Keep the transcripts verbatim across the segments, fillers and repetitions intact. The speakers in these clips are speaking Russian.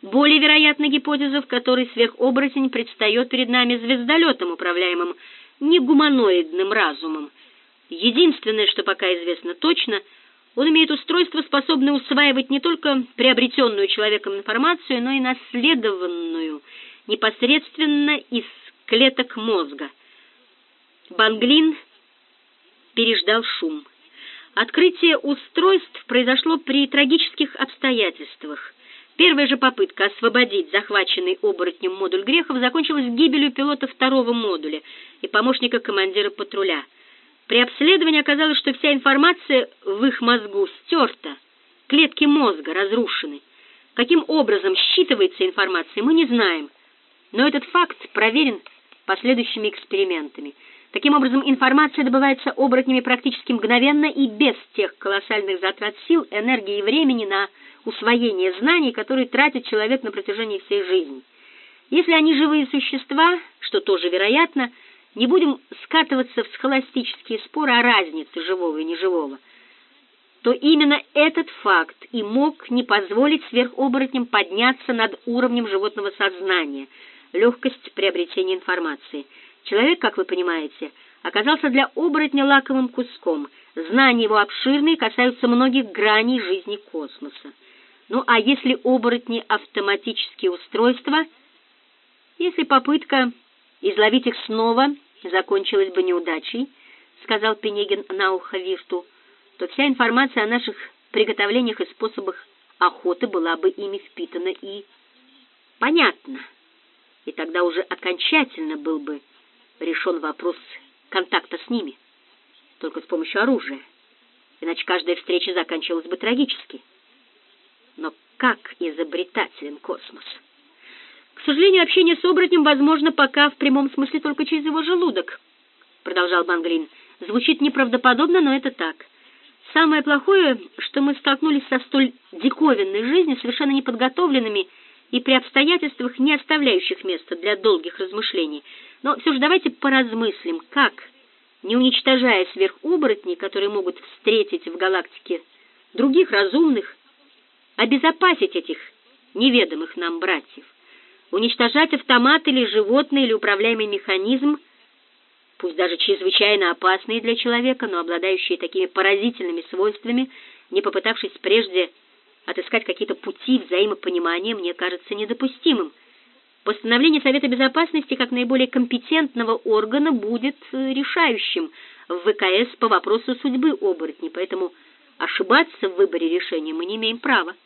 Более вероятна гипотеза, в которой сверхоборотень предстает перед нами звездолетом, управляемым негуманоидным разумом. Единственное, что пока известно точно, он имеет устройство, способное усваивать не только приобретенную человеком информацию, но и наследованную непосредственно из клеток мозга. Банглин переждал шум. Открытие устройств произошло при трагических обстоятельствах. Первая же попытка освободить захваченный оборотнем модуль Грехов закончилась гибелью пилота второго модуля и помощника командира патруля. При обследовании оказалось, что вся информация в их мозгу стерта, клетки мозга разрушены. Каким образом считывается информация, мы не знаем, но этот факт проверен последующими экспериментами. Таким образом, информация добывается оборотнями практически мгновенно и без тех колоссальных затрат сил, энергии и времени на усвоение знаний, которые тратит человек на протяжении всей жизни. Если они живые существа, что тоже вероятно, не будем скатываться в схоластические споры о разнице живого и неживого, то именно этот факт и мог не позволить сверхоборотням подняться над уровнем животного сознания, легкость приобретения информации. Человек, как вы понимаете, оказался для оборотня лакомым куском. Знания его обширные, касаются многих граней жизни космоса. Ну а если оборотни автоматические устройства, если попытка изловить их снова закончилась бы неудачей, сказал Пенегин на ухо Вирту, то вся информация о наших приготовлениях и способах охоты была бы ими впитана и понятна. И тогда уже окончательно был бы решен вопрос контакта с ними, только с помощью оружия, иначе каждая встреча заканчивалась бы трагически. Но как изобретателен космос? К сожалению, общение с оборотнем возможно пока в прямом смысле только через его желудок, продолжал Банглин. Звучит неправдоподобно, но это так. Самое плохое, что мы столкнулись со столь диковинной жизнью, совершенно неподготовленными и при обстоятельствах, не оставляющих места для долгих размышлений. Но все же давайте поразмыслим, как, не уничтожая сверхоборотней, которые могут встретить в галактике других разумных, обезопасить этих неведомых нам братьев. Уничтожать автомат или животное, или управляемый механизм, пусть даже чрезвычайно опасные для человека, но обладающие такими поразительными свойствами, не попытавшись прежде отыскать какие-то пути взаимопонимания, мне кажется недопустимым. Постановление Совета Безопасности как наиболее компетентного органа будет решающим в ВКС по вопросу судьбы оборотней, поэтому ошибаться в выборе решения мы не имеем права.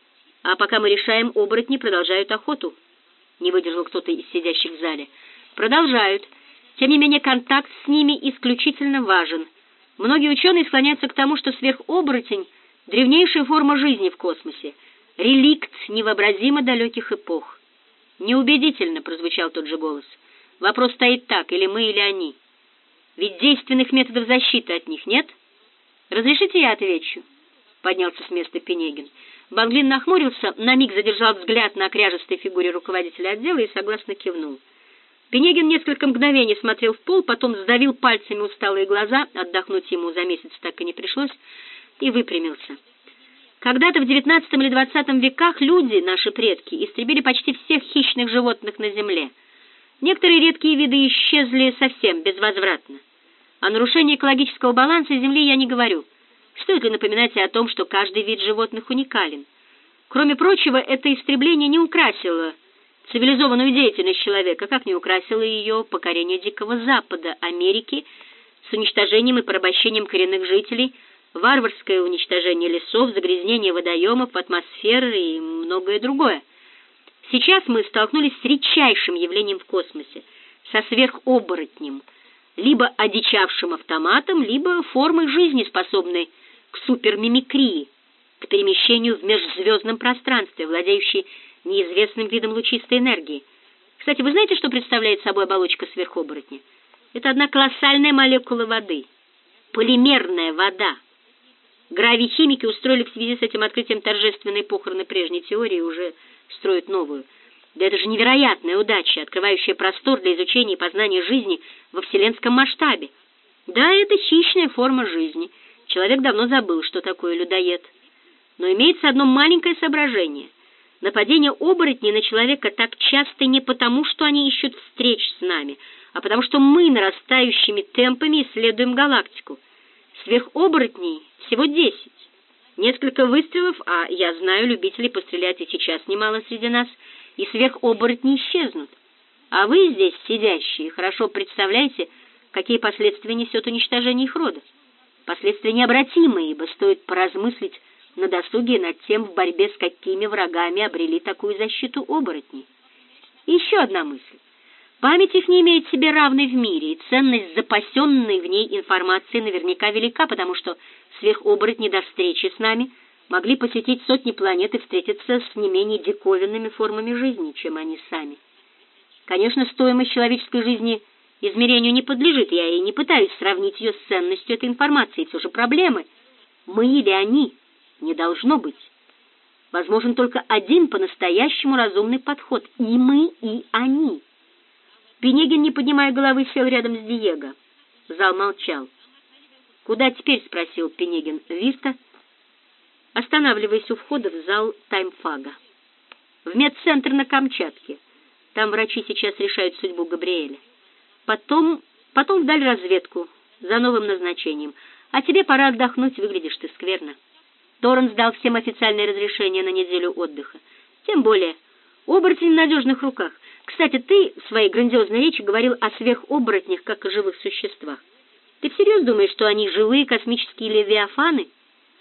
А пока мы решаем, оборотни продолжают охоту. Не выдержал кто-то из сидящих в зале. Продолжают. Тем не менее, контакт с ними исключительно важен. Многие ученые склоняются к тому, что сверхоборотень — древнейшая форма жизни в космосе, реликт невообразимо далеких эпох. Неубедительно прозвучал тот же голос. Вопрос стоит так: или мы, или они. Ведь действенных методов защиты от них нет? Разрешите я отвечу? Поднялся с места Пенегин. Банглин нахмурился, на миг задержал взгляд на кряжестой фигуре руководителя отдела и согласно кивнул. Пенегин несколько мгновений смотрел в пол, потом сдавил пальцами усталые глаза, отдохнуть ему за месяц так и не пришлось, и выпрямился. Когда-то в девятнадцатом или двадцатом веках люди, наши предки, истребили почти всех хищных животных на Земле. Некоторые редкие виды исчезли совсем, безвозвратно. О нарушении экологического баланса Земли я не говорю. Стоит ли напоминать о том, что каждый вид животных уникален? Кроме прочего, это истребление не украсило цивилизованную деятельность человека, как не украсило ее покорение Дикого Запада, Америки, с уничтожением и порабощением коренных жителей, варварское уничтожение лесов, загрязнение водоемов, атмосферы и многое другое. Сейчас мы столкнулись с редчайшим явлением в космосе, со сверхоборотнем, либо одичавшим автоматом, либо формой жизни, способной к супермимикрии, к перемещению в межзвездном пространстве, владеющей неизвестным видом лучистой энергии. Кстати, вы знаете, что представляет собой оболочка сверхоборотня? Это одна колоссальная молекула воды, полимерная вода. Гравихимики устроили в связи с этим открытием торжественные похороны прежней теории и уже строят новую. Да это же невероятная удача, открывающая простор для изучения и познания жизни во вселенском масштабе. Да, это хищная форма жизни. Человек давно забыл, что такое людоед. Но имеется одно маленькое соображение. Нападение оборотней на человека так часто не потому, что они ищут встреч с нами, а потому что мы нарастающими темпами исследуем галактику. Сверхоборотней всего десять. Несколько выстрелов, а я знаю любителей пострелять и сейчас немало среди нас, и сверхоборотни исчезнут. А вы здесь, сидящие, хорошо представляете, какие последствия несет уничтожение их рода. Последствия необратимые, ибо стоит поразмыслить на досуге над тем, в борьбе с какими врагами обрели такую защиту оборотни. И еще одна мысль. Память их не имеет себе равной в мире, и ценность запасенной в ней информации наверняка велика, потому что сверхоборотни до встречи с нами могли посетить сотни планет и встретиться с не менее диковинными формами жизни, чем они сами. Конечно, стоимость человеческой жизни измерению не подлежит, я и не пытаюсь сравнить ее с ценностью этой информации, все же проблемы, мы или они, не должно быть. Возможен только один по-настоящему разумный подход, и мы, и они. Пенегин, не поднимая головы, сел рядом с Диего. Зал молчал. «Куда теперь?» — спросил Пенегин Виста, останавливаясь у входа в зал таймфага. «В медцентр на Камчатке. Там врачи сейчас решают судьбу Габриэля. Потом, потом вдаль разведку, за новым назначением. А тебе пора отдохнуть, выглядишь ты скверно». Торренс дал всем официальное разрешение на неделю отдыха. Тем более, оборотень в надежных руках. Кстати, ты в своей грандиозной речи говорил о сверхоборотнях как о живых существах. Ты всерьез думаешь, что они живые космические левиафаны?